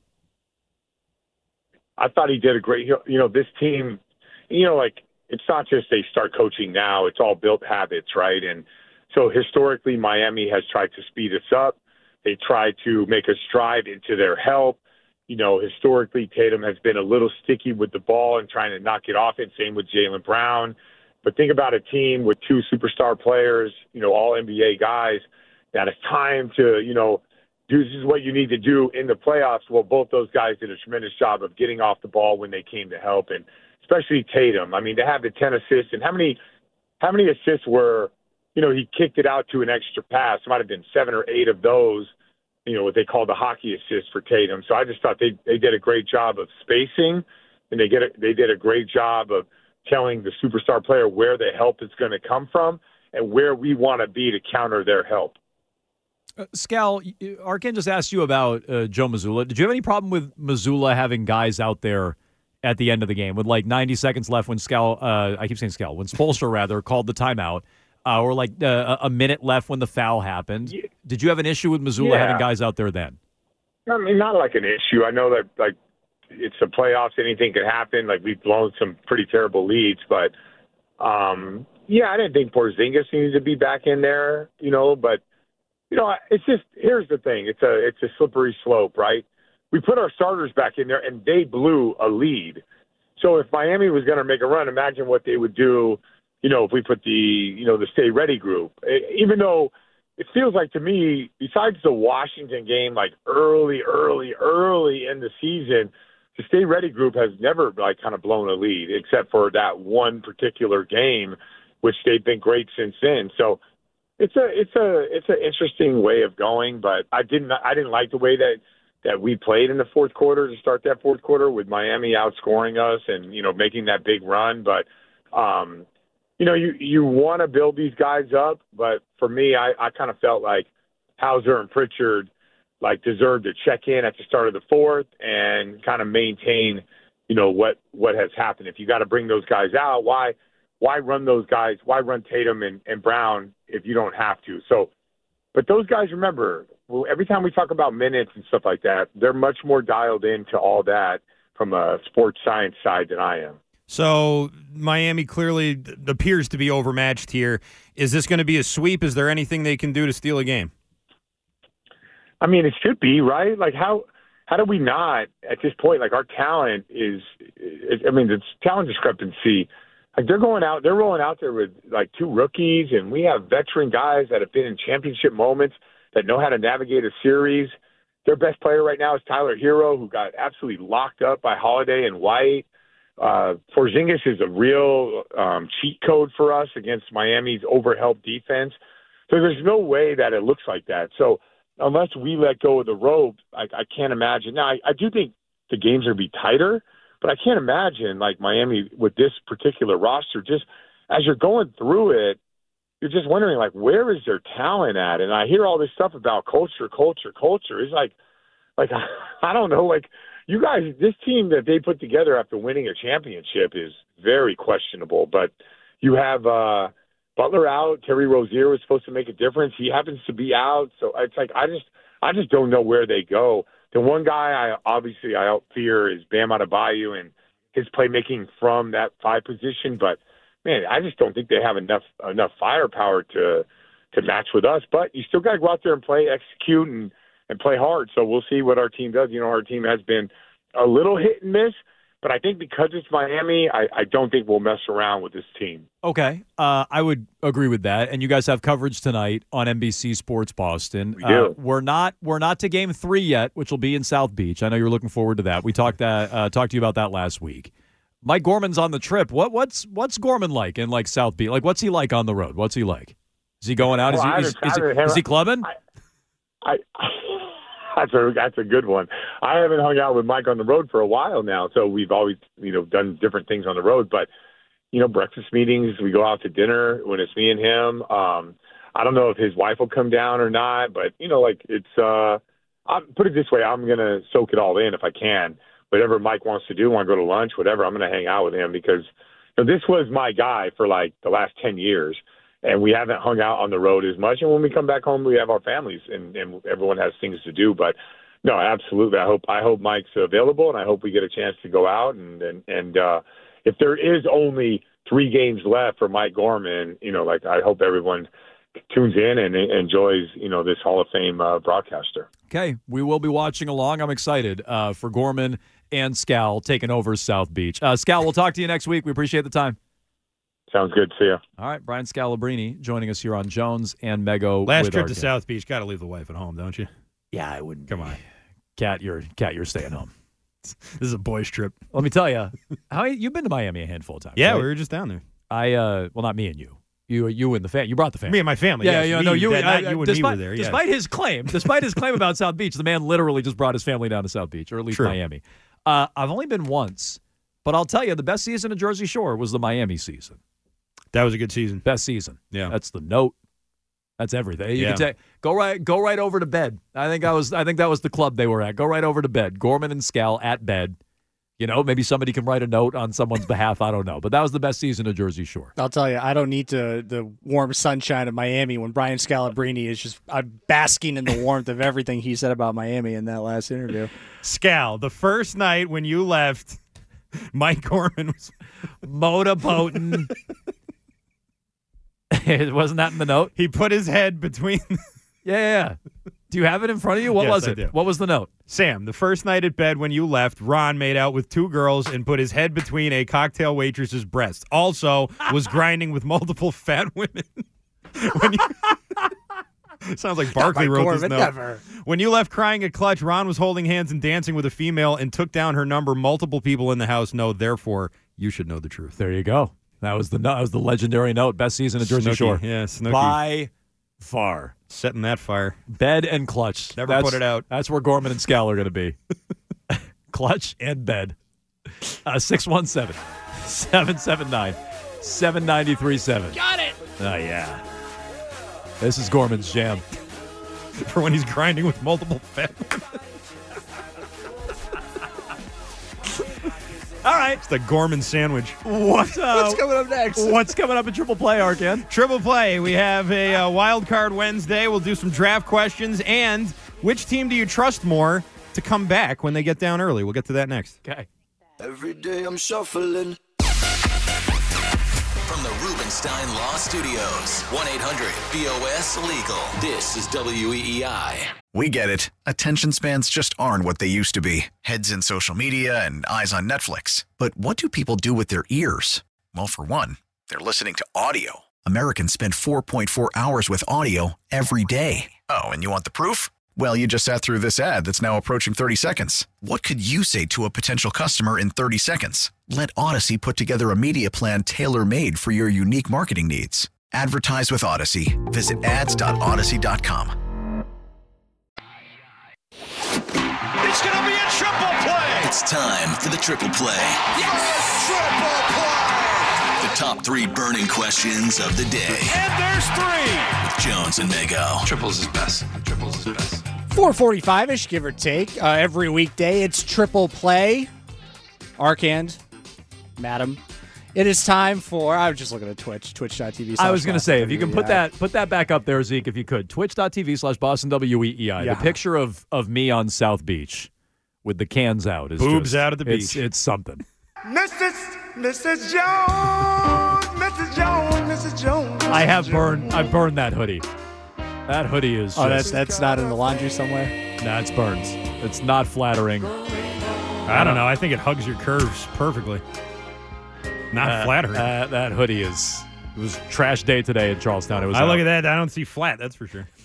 I thought he did a great, you know, this team, you know, like it's not just they start coaching now, it's all built habits, right? And so historically, Miami has tried to speed us up. They tried to make us drive into their help. You know, historically, Tatum has been a little sticky with the ball and trying to knock it off it. Same with Jaylen Brown. But think about a team with two superstar players, you know, all N B A guys, that it's time to, you know, do this is what you need to do in the playoffs. Well, both those guys did a tremendous job of getting off the ball when they came to help, and especially Tatum. I mean, to have the ten assists, and how many how many assists were, you know, he kicked it out to an extra pass. It might have been seven or eight of those, you know, what they call the hockey assist for Tatum. So I just thought they they did a great job of spacing, and they get a, they did a great job of telling the superstar player where the help is going to come from and where we want to be to counter their help. Uh, Scal, Arkin just asked you about uh, Joe Mazzulla. Did you have any problem with Mazzulla having guys out there at the end of the game with like ninety seconds left when Scal, uh, I keep saying Scal, when Spoelstra rather called the timeout, uh, or like uh, a minute left when the foul happened? Yeah. Did you have an issue with Mazzulla yeah. having guys out there then? I mean, not like an issue. I know that like it's the playoffs, anything could happen. Like we've blown some pretty terrible leads, but um, yeah, I didn't think Porzingis needed to be back in there, you know, but you know, it's just, here's the thing. It's a, it's a slippery slope, right? We put our starters back in there and they blew a lead. So if Miami was going to make a run, imagine what they would do, you know, if we put the, you know, the stay ready group, even though it feels like to me, besides the Washington game, like early, early, early in the season, the Stay Ready group has never like kind of blown a lead except for that one particular game, which they've been great since then. So it's a it's a it's an interesting way of going, but I didn't I didn't like the way that that we played in the fourth quarter to start that fourth quarter with Miami outscoring us and you know making that big run. But um, you know you you want to build these guys up, but for me, I, I kind of felt like Hauser and Pritchard like deserved to check in at the start of the fourth and kind of maintain, you know, what, what has happened. If you got to bring those guys out, why, why run those guys? Why run Tatum and, and Brown if you don't have to? So, but those guys, remember, well, every time we talk about minutes and stuff like that, they're much more dialed into all that from a sports science side than I am. So Miami clearly appears to be overmatched here. Is this going to be a sweep? Is there anything they can do to steal a game? I mean, it should be, right? Like, how how do we not, at this point, like, our talent is, is I mean, the talent discrepancy, like, they're going out, they're rolling out there with, like, two rookies, and we have veteran guys that have been in championship moments that know how to navigate a series. Their best player right now is Tyler Hero, who got absolutely locked up by Holiday and White. Uh, Porzingis is a real um, cheat code for us against Miami's overhelp defense. So there's no way that it looks like that. So, unless we let go of the rope, I, I can't imagine. Now, I, I do think the games are be tighter, but I can't imagine, like, Miami with this particular roster, just as you're going through it, you're just wondering, like, where is their talent at? And I hear all this stuff about culture, culture, culture. It's like, like I don't know, like, you guys, this team that they put together after winning a championship is very questionable. But you have uh, – Butler out. Terry Rozier was supposed to make a difference. He happens to be out. So it's like I just I just don't know where they go. The one guy I obviously I fear is Bam Adebayo and his playmaking from that five position. But man, I just don't think they have enough enough firepower to to match with us. But you still got to go out there and play, execute, and and play hard. So we'll see what our team does. You know, our team has been a little hit and miss. But I think because it's Miami, I, I don't think we'll mess around with this team. Okay. Uh, I would agree with that. And you guys have coverage tonight on N B C Sports Boston. We do. Uh, we're not we're not to game three yet, which will be in South Beach. I know you're looking forward to that. We talked that uh, talked to you about that last week. Mike Gorman's on the trip. What what's what's Gorman like in like South Beach? Like what's he like on the road? What's he like? Is he going out? Well, is, he, is, is, he, is he clubbing? I, I, That's a that's a good one. I haven't hung out with Mike on the road for a while now, so we've always you know done different things on the road. But you know, breakfast meetings, we go out to dinner when it's me and him. Um, I don't know if his wife will come down or not, but you know, like it's. Uh, I'll put it this way: I'm gonna soak it all in if I can. Whatever Mike wants to do, want to go to lunch, whatever. I'm gonna hang out with him because you know, this was my guy for like the last ten years. And we haven't hung out on the road as much. And when we come back home, we have our families, and, and everyone has things to do. But no, absolutely. I hope I hope Mike's available, and I hope we get a chance to go out. And and, and uh, if there is only three games left for Mike Gorman, you know, like I hope everyone tunes in and enjoys, you know, this Hall of Fame uh, broadcaster. Okay, we will be watching along. I'm excited uh, for Gorman and Scal taking over South Beach. Uh, Scal, we'll talk to you next week. We appreciate the time. Sounds good. See ya. All right, Brian Scalabrine joining us here on Jones and Mego. Last with trip our to game. South Beach, got to leave the wife at home, don't you? Yeah, I wouldn't. Come on, Cat, you're Cat, you're staying home. This is a boys' trip. Let me tell you, how you've been to Miami a handful of times. Yeah, right? we were just down there. I uh, well, not me and you. You, you and the family. You brought the family. Me and my family. Yeah, yes. yeah. Me, No, you. that, I, not you and despite, me were there. Yes. Despite his claim, despite his claim about South Beach, the man literally just brought his family down to South Beach, or at least True. Miami. Uh, I've only been once, but I'll tell you, the best season of Jersey Shore was the Miami season. That was a good season. Best season. Yeah. That's the note. That's everything. You Yeah. can take go right go right over to bed. I think I was I think that was the club they were at. Go right over to bed. Gorman and Scal at bed. You know, maybe somebody can write a note on someone's behalf. I don't know. But that was the best season of Jersey Shore. I'll tell you, I don't need to, the warm sunshine of Miami when Brian Scalabrine is just uh, basking in the warmth of everything he said about Miami in that last interview. Scal, the first night when you left, Mike Gorman was motorboating. Wasn't that in the note? He put his head between. yeah, yeah, yeah. Do you have it in front of you? What Yes, was I it? do. What was the note? Sam, the first night at bed when you left, Ron made out with two girls and put his head between a cocktail waitress's breasts. Also, was grinding with multiple fat women. when you, Sounds like Barkley wrote Gorman, this note. never. When you left crying at Clutch, Ron was holding hands and dancing with a female and took down her number. Multiple people in the house know, therefore, you should know the truth. There you go. That was the that was the legendary note. Best season of Jersey Snooky. Shore. Yeah, Snooky. By far. Setting that fire. Bed and Clutch. Never That's- put it out. That's where Gorman and Scal are going to be. Clutch and Bed. Uh, six one seven, seven seven nine, seven nine three seven. Got it. Oh, yeah. This is Gorman's jam. For when he's grinding with multiple fat. All right. It's the Gorman sandwich. What, uh, What's coming up next? What's coming up in Triple Play, Arcan? Triple Play. We have a uh, Wild Card Wednesday. We'll do some draft questions. And which team do you trust more to come back when they get down early? We'll get to that next. Okay. Every day I'm shuffling. From the Rubenstein Law Studios, one eight hundred B O S Legal. This is W E E I. We get it. Attention spans just aren't what they used to be. Heads in social media and eyes on Netflix. But what do people do with their ears? Well, for one, they're listening to audio. Americans spend four point four hours with audio every day. Oh, and you want the proof? Well, you just sat through this ad that's now approaching thirty seconds. What could you say to a potential customer in thirty seconds? Let Odyssey put together a media plan tailor-made for your unique marketing needs. Advertise with Odyssey. Visit ads dot odyssey dot com. It's going to be a triple play. It's time for the Triple Play. Yes! Triple play. The top three burning questions of the day. And there's three. With Jones and Mego. Triples is best. Triples is best. four forty-five-ish, give or take. Uh, every weekday, it's Triple Play. Arcand, Madam. It is time for, I was just looking at Twitch, twitch dot t v. I was going to say, if you can put that put that back up there, Zeke, if you could. twitch dot t v slash Boston W E E I. Yeah. The picture of, of me on South Beach with the cans out is Boobs just, out at the it's, beach. It's something. Missus Missus Jones, Missus Jones, Missus Jones. I have burned I burned that hoodie. That hoodie is just... Oh, that's, that's not in the laundry somewhere? Nah, it's burned. It's not flattering. I don't know. I think it hugs your curves perfectly. Not Uh, flattering. Uh, that hoodie is... It was trash day today in Charlestown. It was I look out. at that. I don't see flat. That's for sure.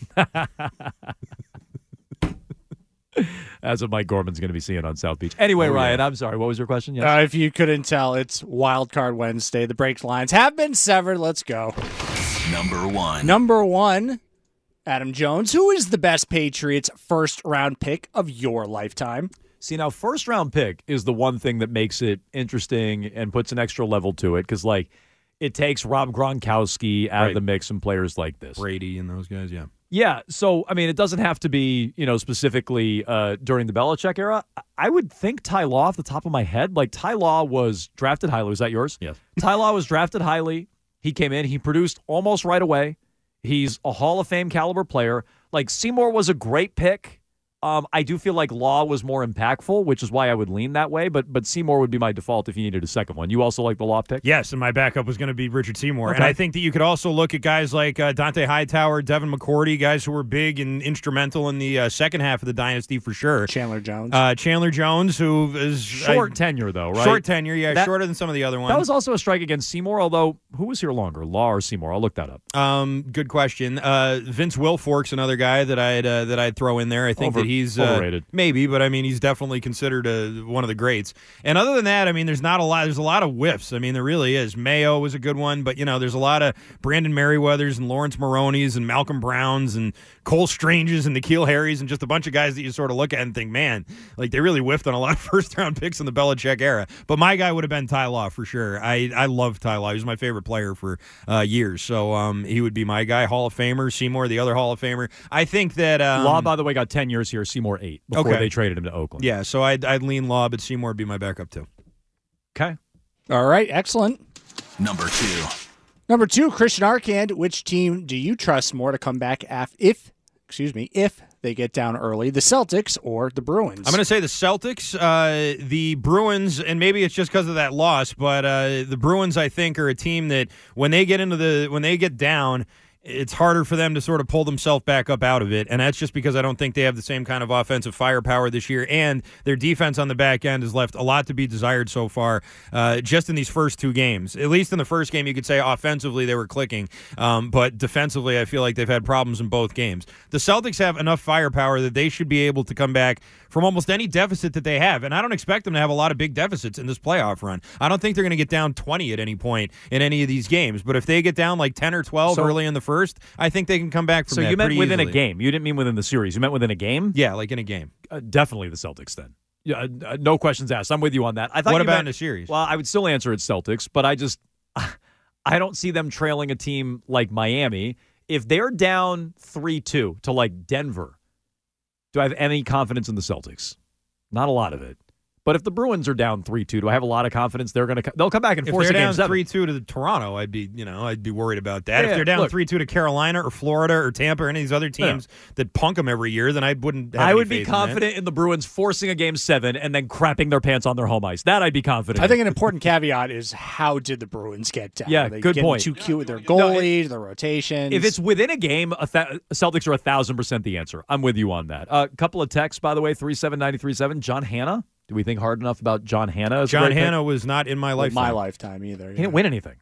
That's what Mike Gorman's going to be seeing on South Beach. Anyway, Oh, Ryan, yeah. I'm sorry. What was your question? Yes. Uh, if you couldn't tell, it's Wild Card Wednesday. The break lines have been severed. Let's go. Number one. Number one, Adam Jones. Who is the best Patriots first-round pick of your lifetime? See, now, first round pick is the one thing that makes it interesting and puts an extra level to it because, like, it takes Rob Gronkowski out Right. of the mix and players like this. Brady and those guys, yeah. Yeah, so, I mean, it doesn't have to be, you know, specifically uh, during the Belichick era. I- I would think Ty Law off the top of my head. Like, Ty Law was drafted highly. Was that yours? Yes. Ty Law was drafted highly. He came in. He produced almost right away. He's a Hall of Fame caliber player. Like, Seymour was a great pick. Um, I do feel like Law was more impactful, which is why I would lean that way. But but Seymour would be my default if you needed a second one. You also like the Law pick? Yes, and my backup was going to be Richard Seymour. Okay. And I think that you could also look at guys like uh, Dante Hightower, Devin McCourty, guys who were big and instrumental in the uh, second half of the dynasty for sure. Chandler Jones. Uh, Chandler Jones, who is... Short I, tenure, though, right? Short tenure, yeah, That- shorter than some of the other ones. That was also a strike against Seymour, although who was here longer, Law or Seymour? I'll look that up. Um, good question. Uh, Vince Wilfork's another guy that I'd uh, that I'd throw in there. I think Over- that he's uh, overrated. maybe, but I mean he's definitely considered a, one of the greats. And other than that, I mean there's not a lot. There's a lot of whiffs. I mean there really is. Mayo was a good one, but you know there's a lot of Brandon Merriweathers and Lawrence Maroney's and Malcolm Browns and Cole Stranges and N'Keal Harry's and just a bunch of guys that you sort of look at and think, man, like they really whiffed on a lot of first round picks in the Belichick era. But my guy would have been Ty Law for sure. I I love Ty Law. He was my favorite player for uh, years. So um, he would be my guy. Hall of Famer. Seymour, the other Hall of Famer. I think that um, Law, by the way, got ten years here. Seymour eight before Okay. they traded him to Oakland. Yeah, so I'd, I'd lean Law, but Seymour would be my backup too. Okay. All right, excellent. Number two. Number two, Christian Arcand. Which team do you trust more to come back af- if, excuse me, if they get down early, the Celtics or the Bruins? I'm going to say the Celtics, uh, the Bruins, and maybe it's just because of that loss, but uh, the Bruins, I think, are a team that when they get into the when they get down, it's harder for them to sort of pull themselves back up out of it, and that's just because I don't think they have the same kind of offensive firepower this year, and their defense on the back end has left a lot to be desired so far, uh, just in these first two games. At least in the first game, you could say offensively they were clicking, um, but defensively I feel like they've had problems in both games. The Celtics have enough firepower that they should be able to come back from almost any deficit that they have, and I don't expect them to have a lot of big deficits in this playoff run. I don't think they're going to get down twenty at any point in any of these games, but if they get down like ten or twelve So- early in the first, I think they can come back from So that you meant pretty within easily. a game. You didn't mean within the series. You meant within a game? Yeah, like in a game. Uh, definitely the Celtics then. Yeah, uh, uh, no questions asked. I'm with you on that. I thought What you about meant- in a series? Well, I would still answer it's Celtics, but I just I don't see them trailing a team like Miami. If they're down three two to like Denver, do I have any confidence in the Celtics? Not a lot of it. But if the Bruins are down three two, do I have a lot of confidence they're going to they'll come back and If force they're a game down seven? three two to the Toronto, I'd be, you know, I'd be worried about that. Yeah, if they're down look. three two to Carolina or Florida or Tampa or any of these other teams that punk them every year, then I wouldn't have I any would be faith in that. confident in the Bruins forcing a game seven and then crapping their pants on their home ice. That I'd be confident I think in. an important caveat is how did the Bruins get down? Yeah, Are they good getting point. Too cute with their No, goalies, their rotations. If it's within a game, a th- Celtics are a thousand percent the answer. I'm with you on that. A uh, couple of texts, by the way, three seven nine three seven. John Hanna. Do we think hard enough about John Hanna? as a John great pick? Hanna was not in my lifetime. my lifetime either. He didn't win anything.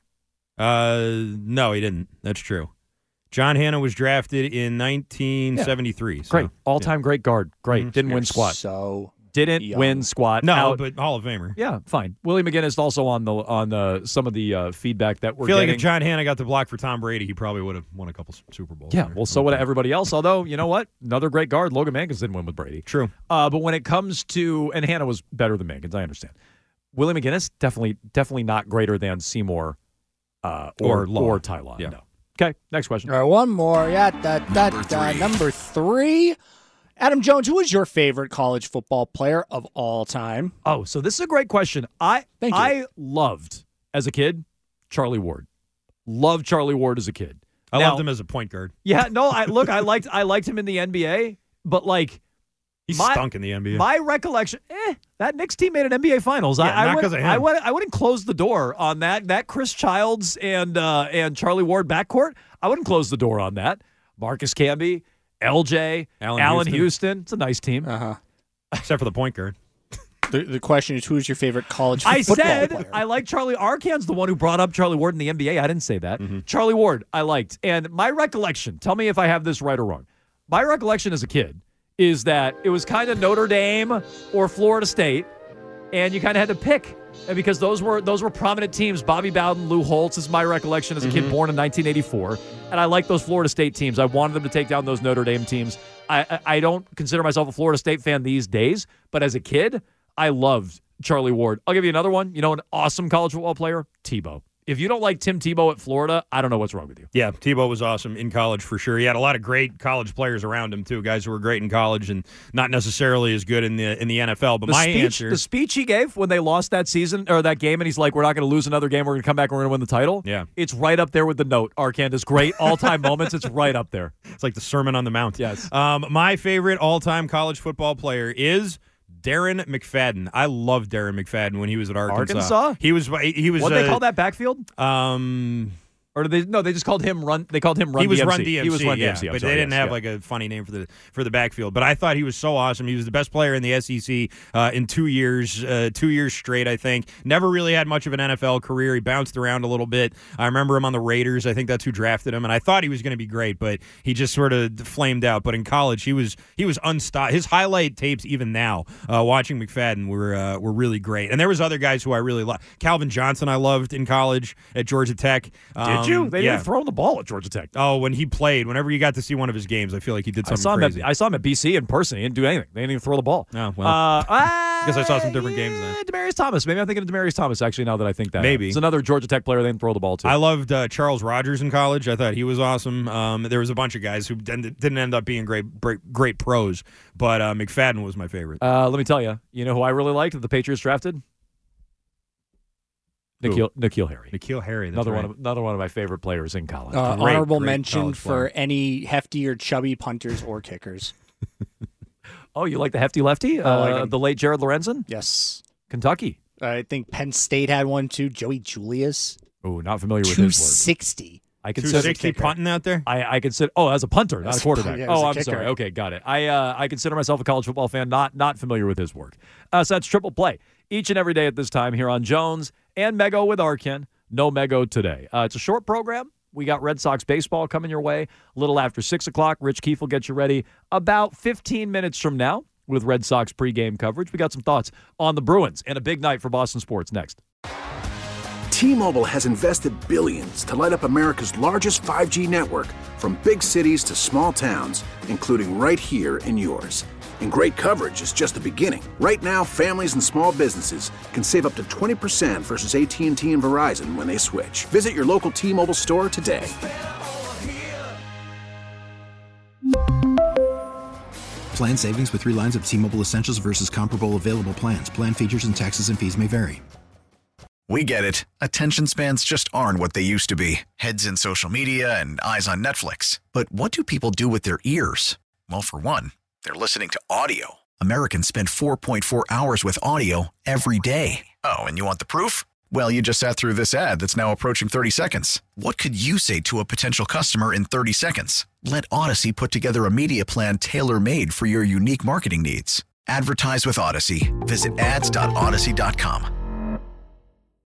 Uh, no, he didn't. That's true. John Hanna was drafted in nineteen seventy-three. So, Great. All-time great guard. Great. Mhm. Didn't win You're squat. So Didn't young. win squat. No, Out. but Hall of Famer. Yeah, fine. Willie McGinnis is also on the on the some of the uh, feedback that we're I feel getting. like if John Hanna got the block for Tom Brady, he probably would have won a couple Super Bowls. Yeah, there. well, so would everybody else. Although, you know what? Another great guard, Logan Mankins didn't win with Brady. True. Uh, but when it comes to, and Hannah was better than Mankins, I understand. Willie McGinnis, definitely definitely not greater than Seymour uh, or, Or Law. or Ty Law. Yeah. No. Okay, next question. All right, one more. Yeah, da, da, Number da, three. number three. Adam Jones, who is your favorite college football player of all time? Oh, so this is a great question. I Thank you. I loved, as a kid, Charlie Ward. Loved Charlie Ward as a kid. I Now- loved him as a point guard. Yeah, no, I look, I liked I liked him in the N B A, but like He my- stunk in the N B A. My recollection, eh, that Knicks team made an N B A Finals. Yeah, I, I not would, 'cause of him. I would, I wouldn't close the door on that. That Chris Childs and uh, and Charlie Ward backcourt, I wouldn't close the door on that. Marcus Camby, L J, Allen Allen Houston. Houston. It's a nice team. Uh-huh. Except for the point guard. The, the question is, who is your favorite college I football said player? I like Charlie. Arcan's the one who brought up Charlie Ward in the N B A. I didn't say that. Mm-hmm. Charlie Ward, I liked. And my recollection, tell me if I have this right or wrong. My recollection as a kid is that it was kind of Notre Dame or Florida State, and you kind of had to pick. And because those were those were prominent teams. Bobby Bowden, Lou Holtz is my recollection as a kid Mhm. born in nineteen eighty-four. And I like those Florida State teams. I wanted them to take down those Notre Dame teams. I, I, I don't consider myself a Florida State fan these days, but as a kid, I loved Charlie Ward. I'll give you another one. You know, an awesome college football player, Tebow. If you don't like Tim Tebow at Florida, I don't know what's wrong with you. Yeah, Tebow was awesome in college for sure. He had a lot of great college players around him too, guys who were great in college and not necessarily as good in the in the N F L. But The my speech, answer, the speech he gave when they lost that season or that game, and he's like, "We're not going to lose another game. We're going to come back. and We're going to win the title." Yeah. It's right up there with the note. Arkanda's great all-time moments. It's right up there. it's like the Sermon on the Mount. Yes. Um, my favorite all-time college football player is Darren McFadden. I love Darren McFadden when he was at Arkansas. Arkansas? He was. He was. What uh, they call that backfield? Um. Or did they? No, they just called him Run. They called him Run. He was D M C. Run D M C. He was Run yeah, D M C. I'm but sorry, they didn't yes, have yeah. like a funny name for the for the backfield. But I thought he was so awesome. He was the best player in the S E C uh, in two years, uh, two years straight. I think never really had much of an N F L career. He bounced around a little bit. I remember him on the Raiders. I think that's who drafted him, and I thought he was going to be great, but he just sort of flamed out. But in college, he was he was unstoppable. His highlight tapes, even now, uh, watching McFadden, were uh, were really great. And there was other guys who I really loved. Calvin Johnson, I loved in college at Georgia Tech. Did you? Um, They yeah. didn't throw the ball at Georgia Tech. Oh, when he played, whenever you got to see one of his games, I feel like he did I something saw him. crazy. At, I saw him at B C in person. He didn't do anything. They didn't even throw the ball. Oh, well. Uh, I guess I saw some different games then. Demarius Thomas. Maybe I'm thinking of Demarius Thomas. Actually, now that I think that, Maybe. it's another Georgia Tech player. They didn't throw the ball to. I loved uh, Charles Rogers in college. I thought he was awesome. Um, there was a bunch of guys who didn't, didn't end up being great, great, great pros, but uh, McFadden was my favorite. Uh, let me tell you. You know who I really liked that the Patriots drafted? Who? Nikhil, Nikhil Harry. Nikhil Harry. That's Another right. one. Of, another one of my favorite players in college. Uh, Great, honorable great mention college for player. any hefty or chubby punters or kickers. Oh, you like the hefty lefty? I like Uh, him. the late Jared Lorenzen? Yes. Kentucky. I think Penn State had one too. Joey Julius. Oh, not familiar with two his work. sixty. I I two consider sixty punting out there. I, I consider. Oh, as a punter, not a quarterback. Yeah, as oh, a I'm kicker. sorry. Okay, got it. I uh, I consider myself a college football fan. Not not familiar with his work. Uh, so that's Triple Play each and every day at this time here on Jones and Mego with Arkin. No Mego today. Uh, it's a short program. We got Red Sox baseball coming your way a little after six o'clock. Rich Keefe will get you ready about fifteen minutes from now with Red Sox pregame coverage. We got some thoughts on the Bruins and a big night for Boston sports next. T-Mobile has invested billions to light up America's largest five G network, from big cities to small towns, including right here in yours. And great coverage is just the beginning. Right now, families and small businesses can save up to twenty percent versus A T and T and Verizon when they switch. Visit your local T-Mobile store today. Plan savings with three lines of T-Mobile Essentials versus comparable available plans. Plan features and taxes and fees may vary. We get it. Attention spans just aren't what they used to be. Heads in social media and eyes on Netflix. But what do people do with their ears? Well, for one, they're listening to audio. Americans spend four point four hours with audio every day. Oh, and you want the proof? Well, you just sat through this ad that's now approaching thirty seconds. What could you say to a potential customer in thirty seconds? Let Odyssey put together a media plan tailor-made for your unique marketing needs. Advertise with Odyssey. Visit ads dot odyssey dot com.